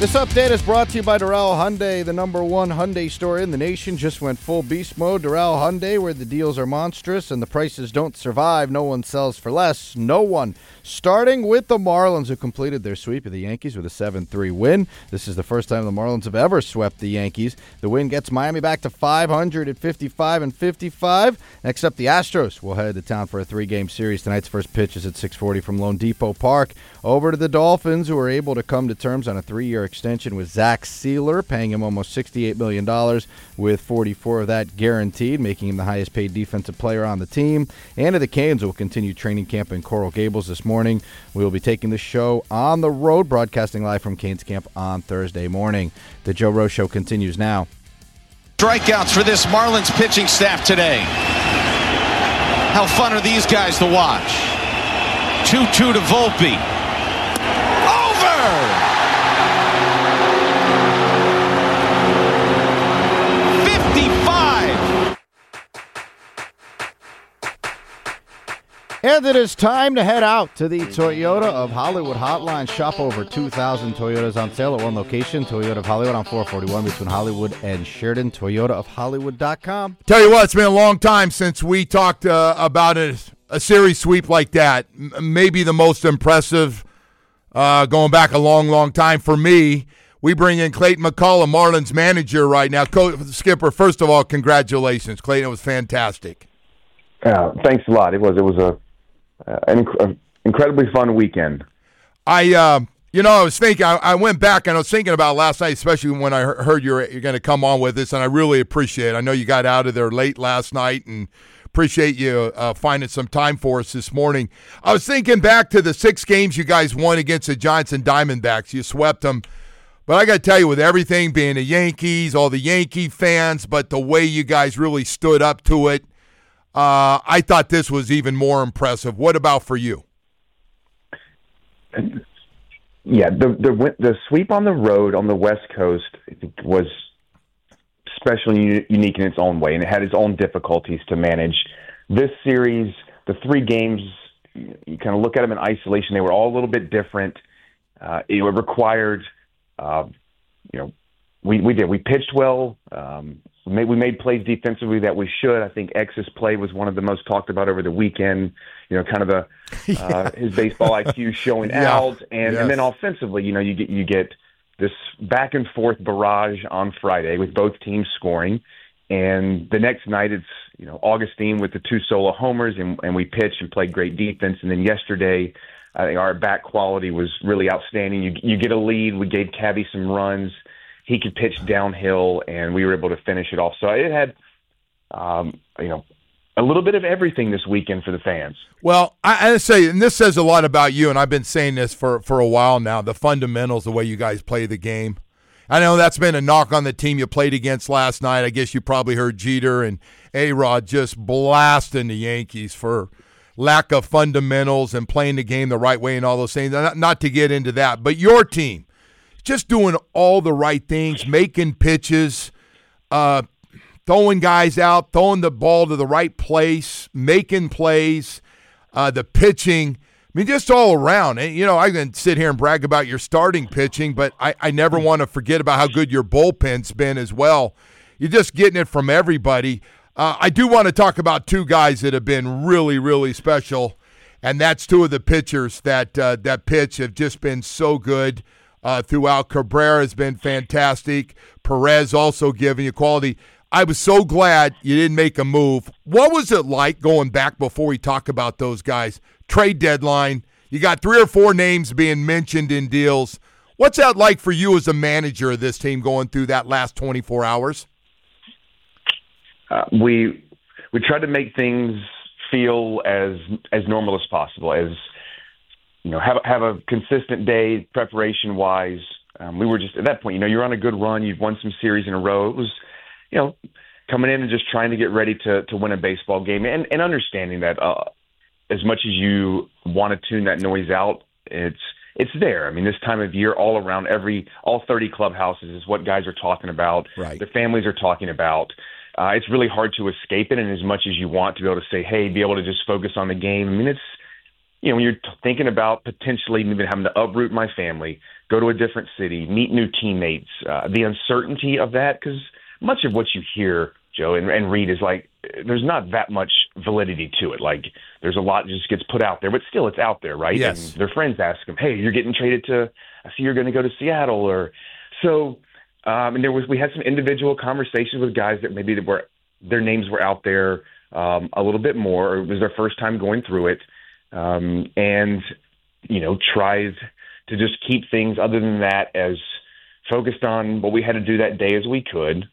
This update is brought to you by Doral Hyundai, the number one Hyundai store in the nation. Just went full beast mode. Doral Hyundai, where the deals are monstrous and the prices don't survive. No one sells for less. No one. Starting with the Marlins, who completed their sweep of the Yankees with a 7-3 win. This is the first time the Marlins have ever swept the Yankees. The win gets Miami back to 500 at 55-55. Next up, the Astros will head to town for a 3-game series. Tonight's first pitch is at 6:40 from Lone Depot Park. Over to the Dolphins, who were able to come to terms on a 3-year extension with Zach Sealer, paying him almost $68 million, with 44 of that guaranteed, making him the highest paid defensive player on the team. And the Canes will continue training camp in Coral Gables this morning. We will be taking the show on the road, broadcasting live from Canes camp on Thursday morning. The Joe Rose Show continues now. Strikeouts for this Marlins pitching staff today. How fun are these guys to watch? 2-2 to Volpe. Over! 55! And it is time to head out to the Toyota of Hollywood hotline. Shop over 2,000 Toyotas on sale at one location. Toyota of Hollywood on 441 between Hollywood and Sheridan. ToyotaofHollywood.com. Tell you what, it's been a long time since we talked about a series sweep like that. Maybe the most impressive going back a long, long time for me. We bring in Clayton McCullough, Marlins manager right now. Skipper, first of all, congratulations. Clayton, it was fantastic. Thanks a lot. It was an incredibly fun weekend. I was thinking, I went back and I was thinking about last night, especially when I heard you're going to come on with us, and I really appreciate it. I know you got out of there late last night, and appreciate you finding some time for us this morning. I was thinking back to the 6 games you guys won against the Giants and Diamondbacks. You swept them. But I got to tell you, with everything being the Yankees, all the Yankee fans, but the way you guys really stood up to it, I thought this was even more impressive. What about for you? Yeah, the sweep on the road on the West Coast was special and unique in its own way, and it had its own difficulties to manage. This series, the 3 games, you kind of look at them in isolation. They were all a little bit different. It required, we pitched well. We made plays defensively that we should. I think X's play was one of the most talked about over the weekend. Kind of his baseball IQ showing out, and then offensively, you get this back and forth barrage on Friday with both teams scoring, and the next night it's Augustine with the 2 solo homers, and we pitched and played great defense. And then yesterday, I think our bat quality was really outstanding. You get a lead, we gave Cabby some runs. He could pitch downhill, and we were able to finish it off. So it had, a little bit of everything this weekend for the fans. Well, I say, and this says a lot about you, and I've been saying this for a while now, the fundamentals, the way you guys play the game. I know that's been a knock on the team you played against last night. I guess you probably heard Jeter and A-Rod just blasting the Yankees for lack of fundamentals and playing the game the right way and all those things. Not to get into that, but your team, just doing all the right things, making pitches, throwing guys out, throwing the ball to the right place, making plays, the pitching. I mean, just all around. And, I can sit here and brag about your starting pitching, but I never want to forget about how good your bullpen's been as well. You're just getting it from everybody. I do want to talk about 2 guys that have been really, really special, and that's 2 of the pitchers that pitch have just been so good. Throughout. Cabrera has been fantastic. Perez also giving you quality. I was so glad you didn't make a move. What was it like going back before we talk about those guys? Trade deadline. You got 3 or 4 names being mentioned in deals. What's that like for you as a manager of this team going through that last 24 hours? We tried to make things feel as normal as possible, as have a consistent day preparation-wise. We were just, at that point, you're on a good run. You've won some series in a row. It was, coming in and just trying to get ready to win a baseball game, and understanding that as much as you want to tune that noise out, it's there. I mean, this time of year, all around, all 30 clubhouses is what guys are talking about. Right. Their families are talking about. It's really hard to escape it, and as much as you want to be able to say, hey, be able to just focus on the game. I mean, when you're thinking about potentially even having to uproot my family, go to a different city, meet new teammates, the uncertainty of that, because much of what you hear, Joe, and read is like, there's not that much validity to it. Like, there's a lot that just gets put out there, but still it's out there, right? Yes. And their friends ask them, hey, you're getting traded I see you're going to go to Seattle. Or so, and we had some individual conversations with guys that maybe their names were out there a little bit more, or it was their first time going through it. And, tried to just keep things other than that as focused on what we had to do that day as we could.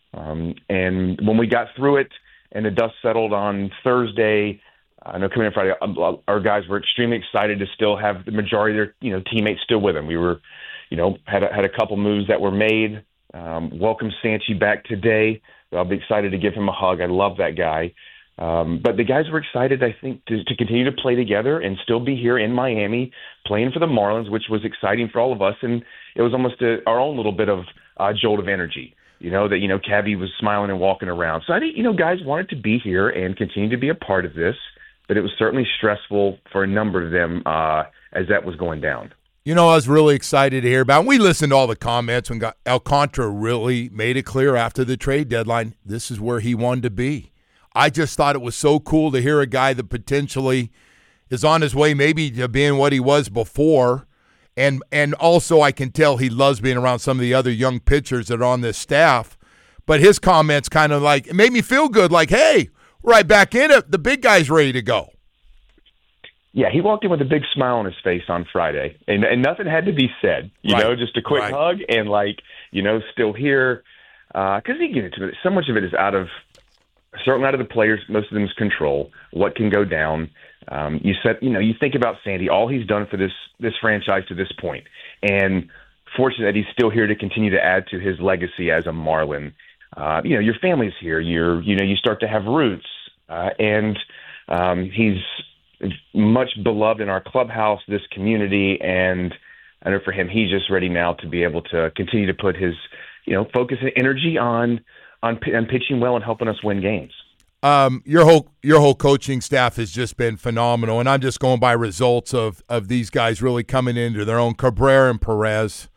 And when we got through it and the dust settled on Thursday, I know coming in Friday, our guys were extremely excited to still have the majority of their, teammates still with them. We were, had a couple moves that were made. Welcome Sanchi back today. I'll be excited to give him a hug. I love that guy. But the guys were excited, I think, to continue to play together and still be here in Miami playing for the Marlins, which was exciting for all of us. And it was almost our own little bit of jolt of energy, that, Cabby was smiling and walking around. So I think, guys wanted to be here and continue to be a part of this, but it was certainly stressful for a number of them as that was going down. I was really excited to hear about, and we listened to all the comments when Alcantara really made it clear after the trade deadline, this is where he wanted to be. I just thought it was so cool to hear a guy that potentially is on his way maybe to being what he was before. And also I can tell he loves being around some of the other young pitchers that are on this staff. But his comments kind of it made me feel good, like, hey, right back in it. The big guy's ready to go. Yeah, he walked in with a big smile on his face on Friday. And nothing had to be said, just a quick hug and still here. Because so much of it is certainly out of the players, most of them's control, what can go down. You think about Sandy, all he's done for this franchise to this point, and fortunate that he's still here to continue to add to his legacy as a Marlin. Your family's here. You start to have roots, and he's much beloved in our clubhouse, this community, and I know for him, he's just ready now to be able to continue to put his, focus and energy on pitching well and helping us win games. Your whole coaching staff has just been phenomenal, and I'm just going by results of these guys really coming into their own. Cabrera and Perez,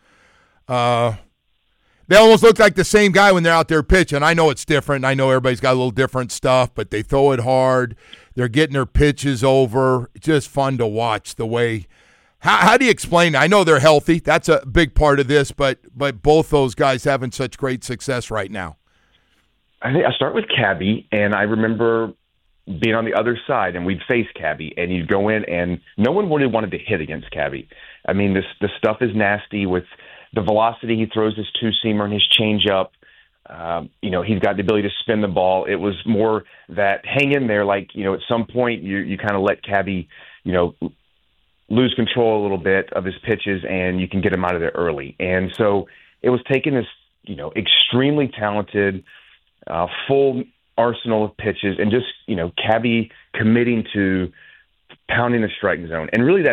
they almost look like the same guy when they're out there pitching. I know it's different. I know everybody's got a little different stuff, but they throw it hard. They're getting their pitches over. It's just fun to watch the way. How do you explain it? I know they're healthy. That's a big part of this, but both those guys having such great success right now. I think I start with Cabby, and I remember being on the other side, and we'd face Cabby, and you'd go in, and no one really wanted to hit against Cabby. I mean, the stuff is nasty with the velocity he throws his two-seamer and his changeup. He's got the ability to spin the ball. It was more that hang in there, at some point you kind of let Cabby, lose control a little bit of his pitches, and you can get him out of there early. And so it was taking this, extremely talented, full arsenal of pitches and just, Cabby committing to pounding the strike zone. And really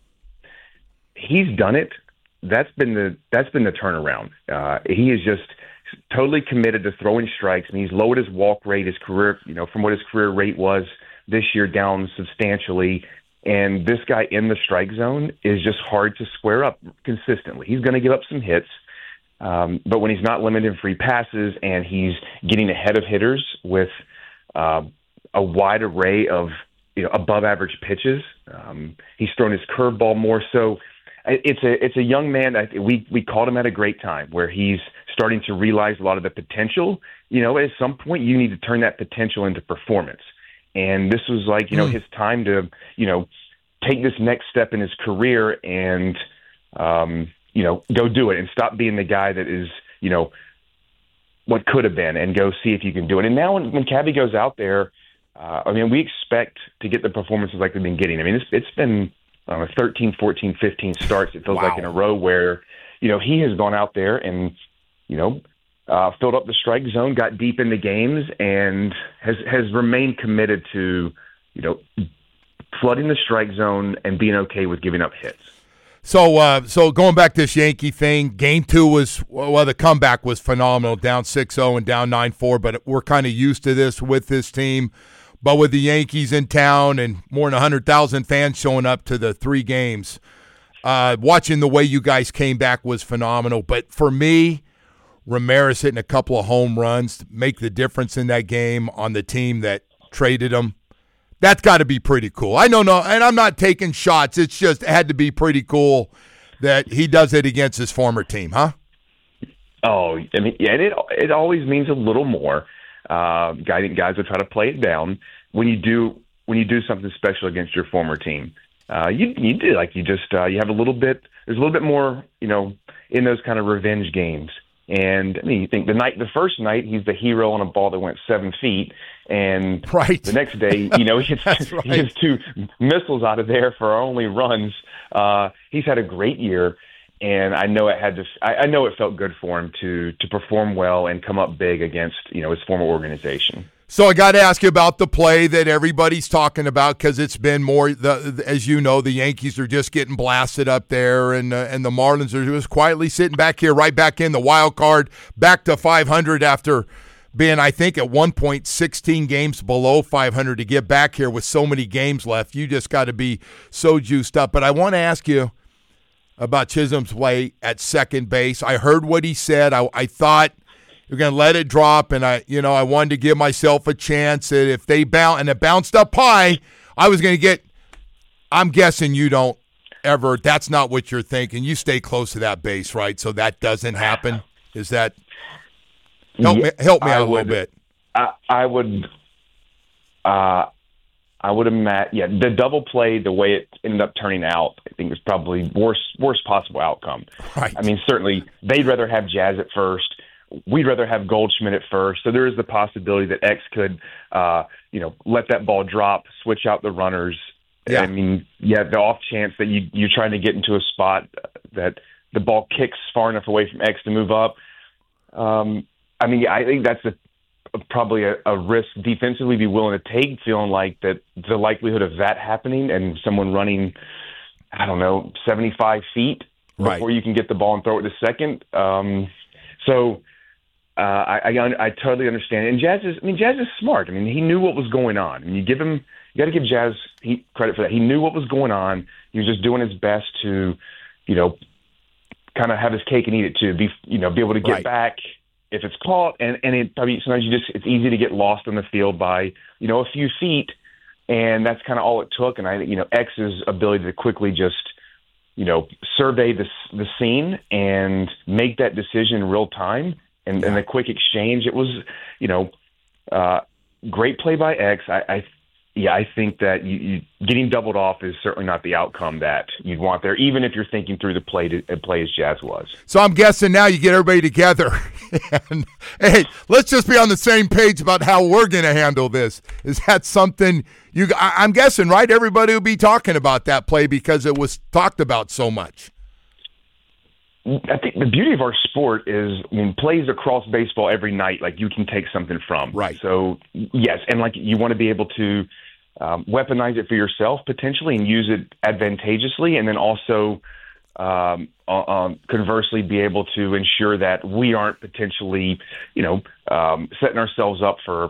he's done it. That's been the turnaround. He is just totally committed to throwing strikes, and he's lowered his walk rate, his career, from what his career rate was this year down substantially. And this guy in the strike zone is just hard to square up consistently. He's going to give up some hits. But when he's not limiting free passes and he's getting ahead of hitters with a wide array of above average pitches, he's thrown his curveball more. So it's a young man. We called him at a great time where he's starting to realize a lot of the potential. At some point you need to turn that potential into performance. And this was his time to take this next step in his career and go do it and stop being the guy that is, what could have been, and go see if you can do it. And now when Cabby goes out there, we expect to get the performances like we've been getting. It's been 13, 14, 15 starts, it feels like, in a row where, he has gone out there and, filled up the strike zone, got deep into games, and has remained committed to, flooding the strike zone and being okay with giving up hits. So going back to this Yankee thing, Game 2 the comeback was phenomenal, down 6-0 and down 9-4, but we're kind of used to this with this team. But with the Yankees in town and more than 100,000 fans showing up to the 3 games, watching the way you guys came back was phenomenal. But for me, Ramirez hitting a couple of home runs to make the difference in that game on the team that traded him, that's got to be pretty cool. I don't know, and I'm not taking shots. It's just it had to be pretty cool that he does it against his former team, huh? Oh, I mean, yeah, it always means a little more. Guys will try to play it down when you do something special against your former team. You have a little bit. There's a little bit more, in those kind of revenge games. And I mean, you think the first night he's the hero on a ball that went 7 feet, and right. The next day, he hits 2 missiles out of there for our only runs. He's had a great year. And I know it felt good for him to perform well and come up big against his former organization. So I got to ask you about the play that everybody's talking about because it's been more as you know, the Yankees are just getting blasted up there, and the Marlins are just quietly sitting back here, right back in the wild card, back to 500 after being, I think, at one point 16 games below 500 to get back here with so many games left. You just got to be so juiced up. But I want to ask you about Chisholm's play at second base. I heard what he said. I thought you're going to let it drop, and I wanted to give myself a chance that if they it bounced up high, I was going to get. I'm guessing you don't ever. That's not what you're thinking. You stay close to that base, right? So that doesn't happen. Is that help me out a little bit? I would. I would imagine, the double play, the way it ended up turning out, I think was probably worst possible outcome. Right. I mean, certainly they'd rather have Jazz at first. We'd rather have Goldschmidt at first. So there is the possibility that X could, let that ball drop, switch out the runners. Yeah. I mean, the off chance that you're trying to get into a spot that the ball kicks far enough away from X to move up. I think that's probably a risk defensively be willing to take, feeling like that the likelihood of that happening and someone running, 75 feet before you can get the ball and throw it to second. I totally understand. And Jazz is smart. I mean, he knew what was going on. I mean, you got to give Jazz credit for that. He knew what was going on. He was just doing his best to, kind of have his cake and eat it too. Be able to get back if it's caught, and it probably sometimes it's easy to get lost in the field by a few feet, and that's kind of all it took. And I think X's ability to quickly just survey the scene and make that decision in real time and the quick exchange. It was great play by X. I think that you getting doubled off is certainly not the outcome that you'd want there, even if you're thinking through the play as Jazz was. So I'm guessing now you get everybody together and, hey, let's just be on the same page about how we're going to handle this. Is that something I'm guessing, right? Everybody will be talking about that play because it was talked about so much. I think the beauty of our sport is, plays across baseball every night, like you can take something from. Right. So, yes, and like you want to be able to weaponize it for yourself potentially and use it advantageously, and then also conversely be able to ensure that we aren't potentially, setting ourselves up for,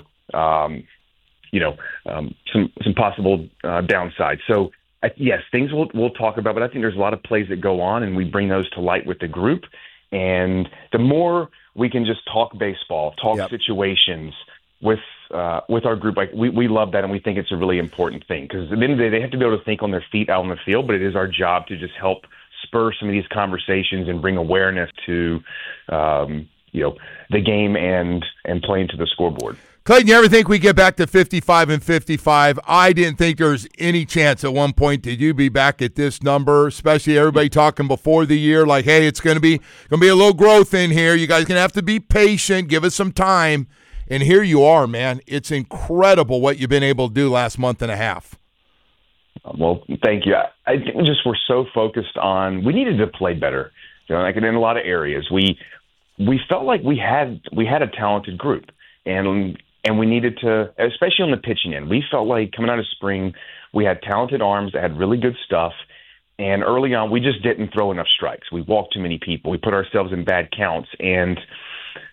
some possible downside. So, yes, things we'll talk about, but I think there's a lot of plays that go on, and we bring those to light with the group. And the more we can just talk baseball, talk situations with our group, like we love that, and we think it's a really important thing because at the end of the day, they have to be able to think on their feet out on the field, but it is our job to just help spur some of these conversations and bring awareness to the game and playing to the scoreboard. Clayton, you ever think we get back to 55 and 55? I didn't think there was any chance at one point did you be back at this number, especially everybody talking before the year like, hey, it's going to be a little growth in here. You guys are going to have to be patient, give us some time. And here you are, man. It's incredible what you've been able to do last month and a half. Well, thank you. I think we just were so focused on we needed to play better. Like in a lot of areas, we felt like we had a talented group, and we needed to, especially on the pitching end, we felt like coming out of spring, we had talented arms that had really good stuff. And early on, we just didn't throw enough strikes. We walked too many people. We put ourselves in bad counts. And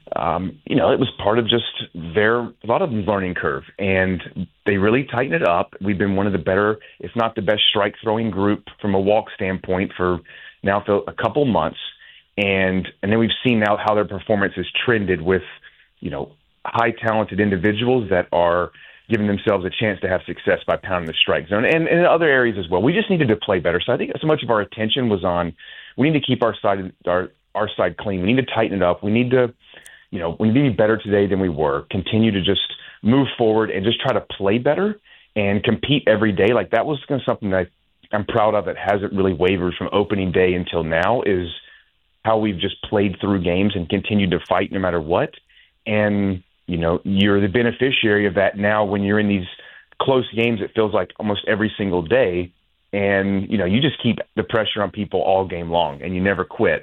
it was part of just a lot of learning curve, and they really tightened it up. We've been one of the better, if not the best, strike throwing group from a walk standpoint for now for a couple months, and then we've seen now how their performance has trended with, high talented individuals that are giving themselves a chance to have success by pounding the strike zone, and in other areas as well. We just needed to play better. So I think so much of our attention was on, we need to keep our side clean. We need to tighten it up. We need to, we need to be better today than we were. Continue to just move forward and just try to play better and compete every day. Like that was something that I'm proud of. That hasn't really wavered from opening day until now, is how we've just played through games and continued to fight no matter what. And you're the beneficiary of that now when you're in these close games. It feels like almost every single day, and you just keep the pressure on people all game long, and you never quit.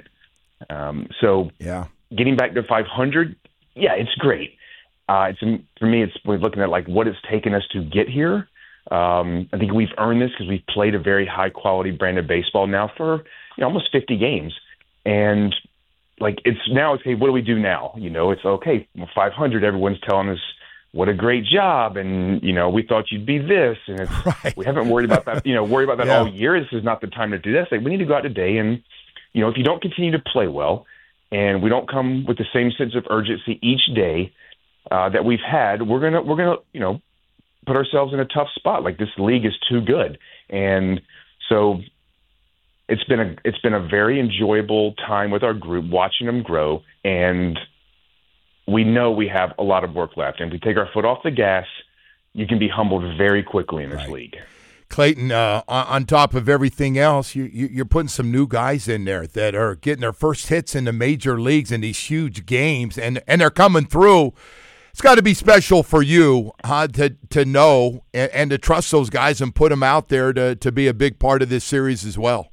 So getting back to 500, it's great. For me, we're looking at like what it's taken us to get here. I think we've earned this because we've played a very high quality brand of baseball now for almost 50 games, and like it's okay, what do we do now? It's okay, 500. Everyone's telling us what a great job, and we thought you'd be this, and it's, right. We haven't worried about that. Worry about that all year. This is not the time to do this. Like, we need to go out today, and if you don't continue to play well, and we don't come with the same sense of urgency each day that we've had, we're gonna put ourselves in a tough spot. Like, this league is too good, and so it's been a very enjoyable time with our group, watching them grow, and we know we have a lot of work left. And if we take our foot off the gas, you can be humbled very quickly in this league. Clayton, on top of everything else, you're putting some new guys in there that are getting their first hits in the major leagues in these huge games, and they're coming through. It's got to be special for you to know and to trust those guys and put them out there to be a big part of this series as well.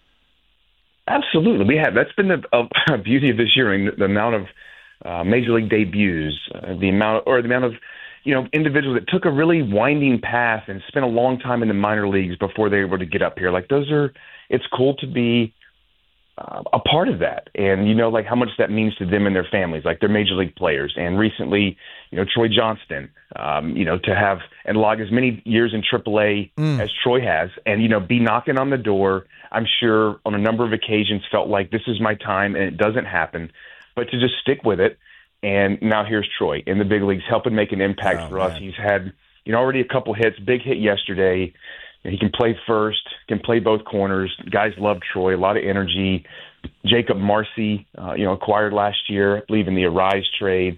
Absolutely. That's been the beauty of this year. I mean, the amount of major league debuts, the amount of individuals that took a really winding path and spent a long time in the minor leagues before they were able to get up here. Like, it's cool to be a part of that, and like how much that means to them and their families, like they're major league players. And recently, Troy Johnston, to have and log as many years in AAA as Troy has, and be knocking on the door. I'm sure on a number of occasions felt like this is my time, and it doesn't happen, but to just stick with it. And now here's Troy in the big leagues, helping make an impact for us. He's had already a couple hits, big hit yesterday. He can play first, can play both corners. Guys love Troy, a lot of energy. Jacob Marcy, acquired last year, I believe in the Arise trade.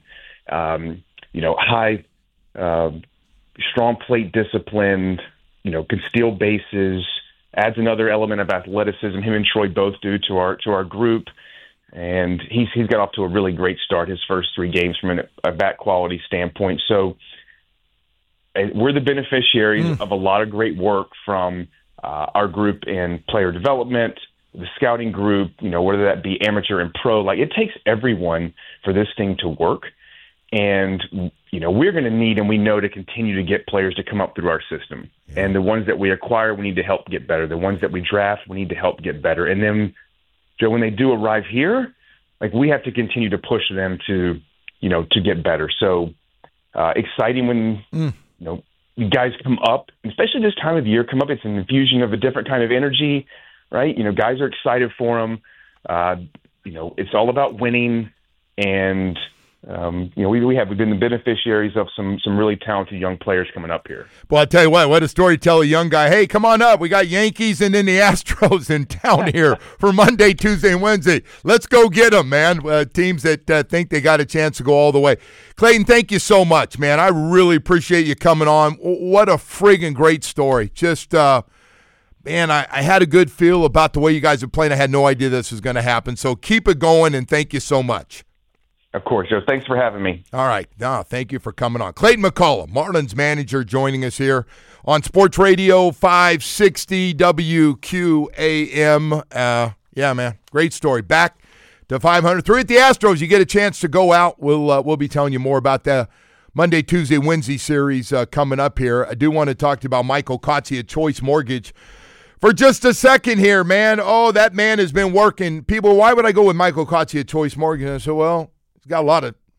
High, strong plate discipline, can steal bases, adds another element of athleticism. Him and Troy both do to our group. And he's got off to a really great start his first 3 games from a bat quality standpoint. So we're the beneficiaries of a lot of great work from our group in player development, the scouting group, whether that be amateur and pro. Like, it takes everyone for this thing to work. And, we're going to need, and we know, to continue to get players to come up through our system. Yeah. And the ones that we acquire, we need to help get better. The ones that we draft, we need to help get better. And then, Joe, when they do arrive here, like, we have to continue to push them to get better. So exciting when, you guys come up, especially this time of year, it's an infusion of a different kind of energy, right? Guys are excited for them. It's all about winning. And, we've been the beneficiaries of some really talented young players coming up here. Well, I tell you what a story to tell a young guy. Hey, come on up. We got Yankees and then the Astros in town here for Monday, Tuesday, and Wednesday. Let's go get them, man. Teams that think they got a chance to go all the way. Clayton, thank you so much, man. I really appreciate you coming on. What a friggin' great story. Just, man, I had a good feel about the way you guys are playing. I had no idea this was going to happen. So keep it going, and thank you so much. Of course, Joe. Thanks for having me. All right. No, thank you for coming on. Clayton McCullough, Marlins manager, joining us here on Sports Radio 560 WQAM. Yeah, man. Great story. Back to 503 at the Astros. You get a chance to go out. We'll be telling you more about the Monday, Tuesday, Wednesday series coming up here. I do want to talk to you about Michael Kotze at Choice Mortgage for just a second here, man. Oh, that man has been working. People, why would I go with Michael Kotze at Choice Mortgage? I said, well, got a lot of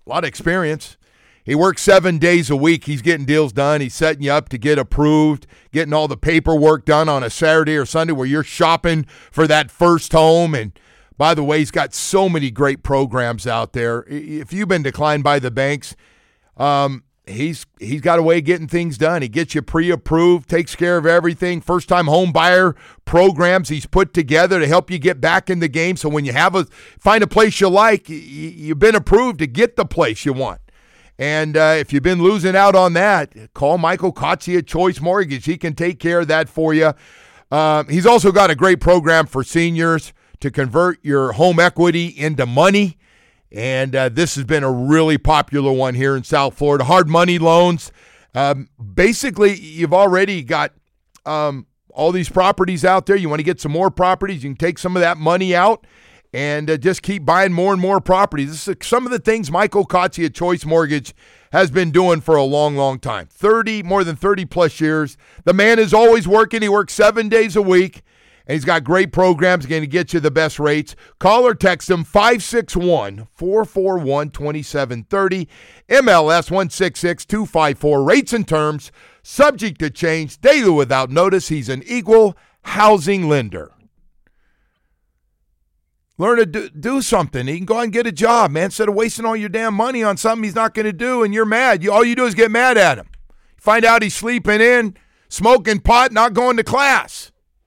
a lot of experience. He works 7 days a week. He's getting deals done. He's setting you up to get approved, getting all the paperwork done on a Saturday or Sunday where you're shopping for that first home. And by the way, he's got so many great programs out there. If you've been declined by the banks, he's got a way of getting things done. He gets you pre-approved, takes care of everything. First-time home buyer programs he's put together to help you get back in the game. So when you find a place you like, you've been approved to get the place you want. And if you've been losing out on that, call Michael Kotze at Choice Mortgage. He can take care of that for you. He's also got a great program for seniors to convert your home equity into money. And this has been a really popular one here in South Florida. Hard money loans. Basically, you've already got all these properties out there. You want to get some more properties. You can take some of that money out and just keep buying more and more properties. This is some of the things Michael Kotze at Choice Mortgage has been doing for a long, long time. More than 30 plus years. The man is always working. He works 7 days a week, and he's got great programs going to get you the best rates. Call or text him 561-441-2730. MLS 166-254. Rates and terms subject to change daily without notice. He's an equal housing lender. Learn to do something. He can go out and get a job, man, instead of wasting all your damn money on something he's not going to do, and you're mad. All you do is get mad at him. Find out he's sleeping in, smoking pot, not going to class.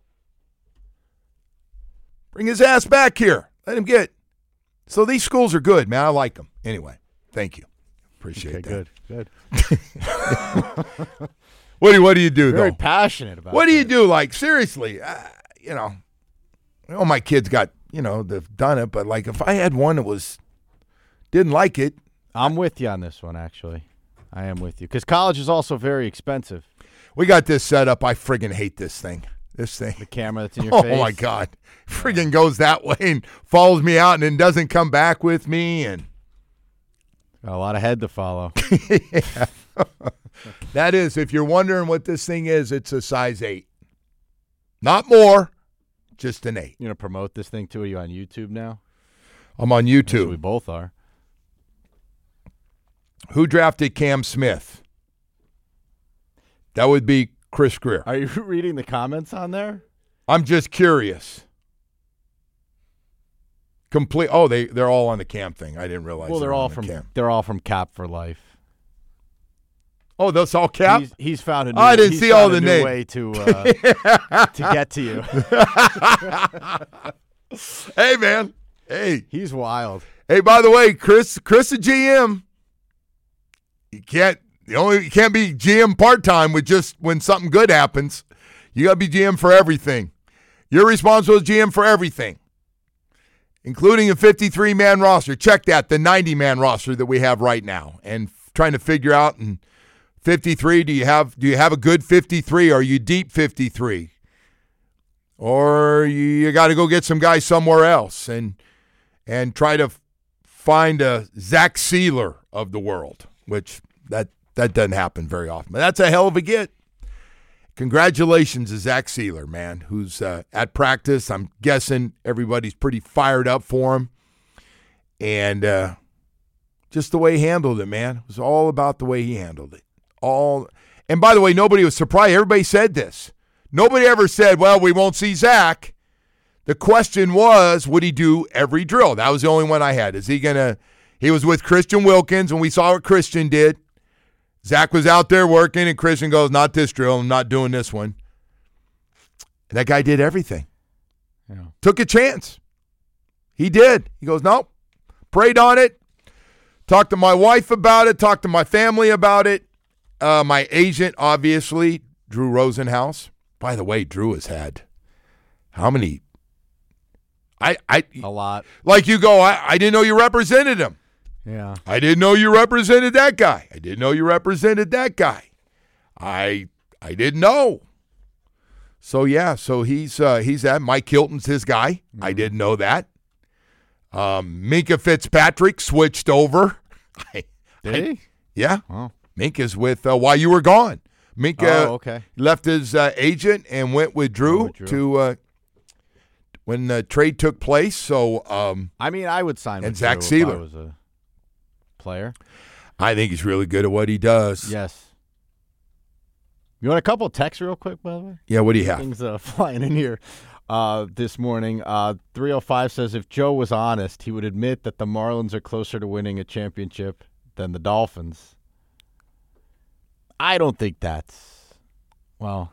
Bring his ass back here. Let him get. So these schools are good, man. I like them. Anyway, thank you. Appreciate that. Good. What do you do, Very though? passionate about it. What do you do? Like, seriously, all my kids got, they've done it, but like if I had one that didn't like it. I'm with you on this one, actually. I am with you. Because college is also very expensive. We got this set up. I friggin' hate this thing. The camera that's in your face. Oh, my God. Friggin' goes that way and follows me out and then doesn't come back with me. And got a lot of head to follow. Yeah. That is, if you're wondering what this thing is, it's a size 8. Not more, just an 8. You going to promote this thing too? Are you on YouTube now? I'm on YouTube. Yes, we both are. Who drafted Cam Smith? That would be Chris Greer. Are you reading the comments on there? I'm just curious. They're all on the Cam thing. I didn't realize. Well, they're all from Cap for Life. Oh, that's all Cap? He's found a new, I didn't see all the names. way to get to you. Hey, man. Hey. He's wild. Hey, by the way, Chris the GM. You can't be GM part-time with just when something good happens. You got to be GM for everything. You're responsible as GM for everything, including a 53-man roster. Check that, the 90-man roster that we have right now, and trying to figure out in 53, do you have a good 53? Are you deep 53? Or you got to go get some guys somewhere else and try to find a Zach Sealer of the world, which that doesn't happen very often. But that's a hell of a get. Congratulations to Zach Sealer, man, who's at practice. I'm guessing everybody's pretty fired up for him. And just the way he handled it, man. It was all about the way he handled it. And by the way, nobody was surprised. Everybody said this. Nobody ever said, well, we won't see Zach. The question was, would he do every drill? That was the only one I had. He was with Christian Wilkins, and we saw what Christian did. Zach was out there working, and Christian goes, not this drill. I'm not doing this one. And that guy did everything. Yeah. Took a chance. He did. He goes, nope. Prayed on it. Talked to my wife about it. Talked to my family about it. My agent, obviously, Drew Rosenhaus. By the way, Drew has had how many? A lot. Like you go, I didn't know you represented him. Yeah. I didn't know you represented that guy. I didn't know you represented that guy. I didn't know. So yeah, he's at Mike Hilton's his guy. Mm-hmm. I didn't know that. Minka Fitzpatrick switched over. Did he? Yeah. Oh. Minka's with While You Were Gone. Minka okay. left his agent and went with Drew, to when the trade took place. So I would sign and with Zach Drew Sealer. player. I think he's really good at what he does. Yes. You want a couple of texts real quick, by the way? Yeah, what do you have? Things flying in here this morning. 305 says if Joe was honest, he would admit that the Marlins are closer to winning a championship than the Dolphins. I don't think that's – well,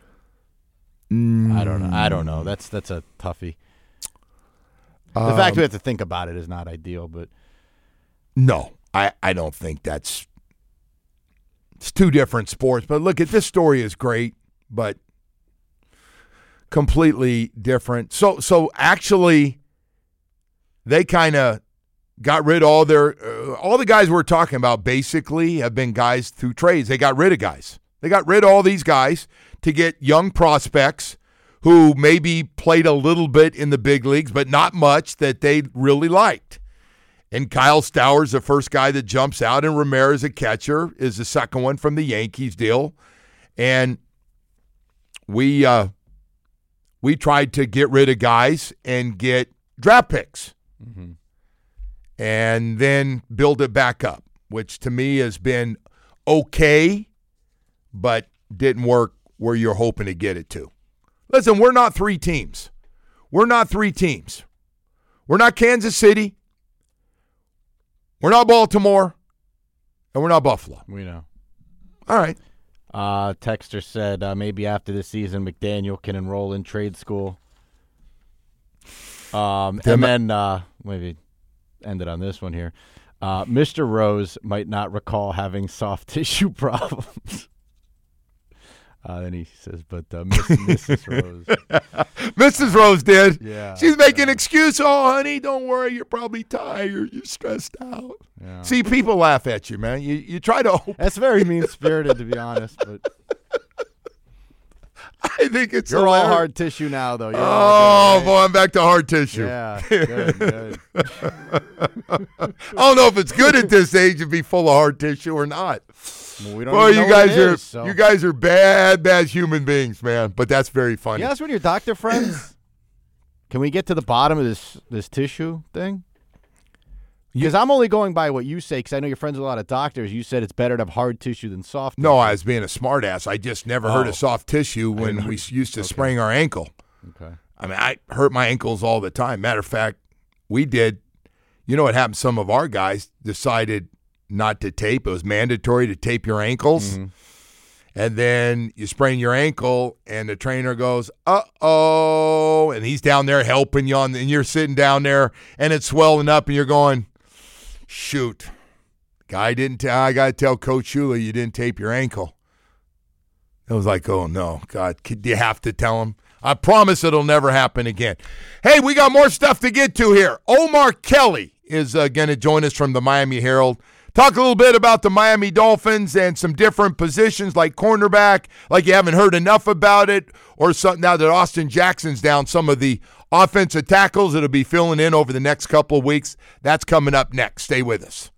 I don't know. That's a toughie. The fact we have to think about it is not ideal, but no, I don't think that's – it's two different sports. But look, this story is great, but completely different. So actually, they kind of got rid of all the guys we're talking about basically have been guys through trades. They got rid of guys. They got rid of all these guys to get young prospects who maybe played a little bit in the big leagues, but not much that they really liked. And Kyle Stowers, the first guy that jumps out, and Ramirez, a catcher, is the second one from the Yankees deal. And we tried to get rid of guys and get draft picks. Mm-hmm. And then build it back up, which to me has been okay, but didn't work where you're hoping to get it to. Listen, we're not three teams. We're not Kansas City. We're not Baltimore. And we're not Buffalo. We know. All right. Texter said maybe after this season, McDaniel can enroll in trade school. And then maybe end it on this one here. Mr. Rose might not recall having soft tissue problems. Then he says, but Mrs. Rose. Mrs. Rose did. Yeah. She's making an excuse. Oh, honey, don't worry. You're probably tired. You're stressed out. Yeah. See, people laugh at you, man. You try to open. That's very mean-spirited, to be honest. But I think it's You're hilarious. all hard tissue now, though. Boy, I'm back to hard tissue. Yeah, good. I don't know if it's good at this age to be full of hard tissue or not. Well, we don't even know what it is, you guys are bad human beings, man. But that's very funny. You ask one of your doctor friends. Can we get to the bottom of this tissue thing? Because I'm only going by what you say, because I know you're friends with a lot of doctors. You said it's better to have hard tissue than soft tissue. No, I was being a smartass. I just never heard of soft tissue when we used to sprain our ankle. Okay. I mean, I hurt my ankles all the time. Matter of fact, we did. You know what happened? Some of our guys decided not to tape. It was mandatory to tape your ankles. Mm-hmm. And then you sprain your ankle, and the trainer goes, uh-oh, and he's down there helping you, and you're sitting down there, and it's swelling up, and you're going, shoot. Guy didn't I got to tell Coach Shula you didn't tape your ankle. I was like, oh, no, God, do you have to tell him? I promise it'll never happen again. Hey, we got more stuff to get to here. Omar Kelly is going to join us from the Miami Herald. Talk a little bit about the Miami Dolphins and some different positions like cornerback, like you haven't heard enough about it, or something now that Austin Jackson's down, some of the offensive tackles that'll be filling in over the next couple of weeks. That's coming up next. Stay with us.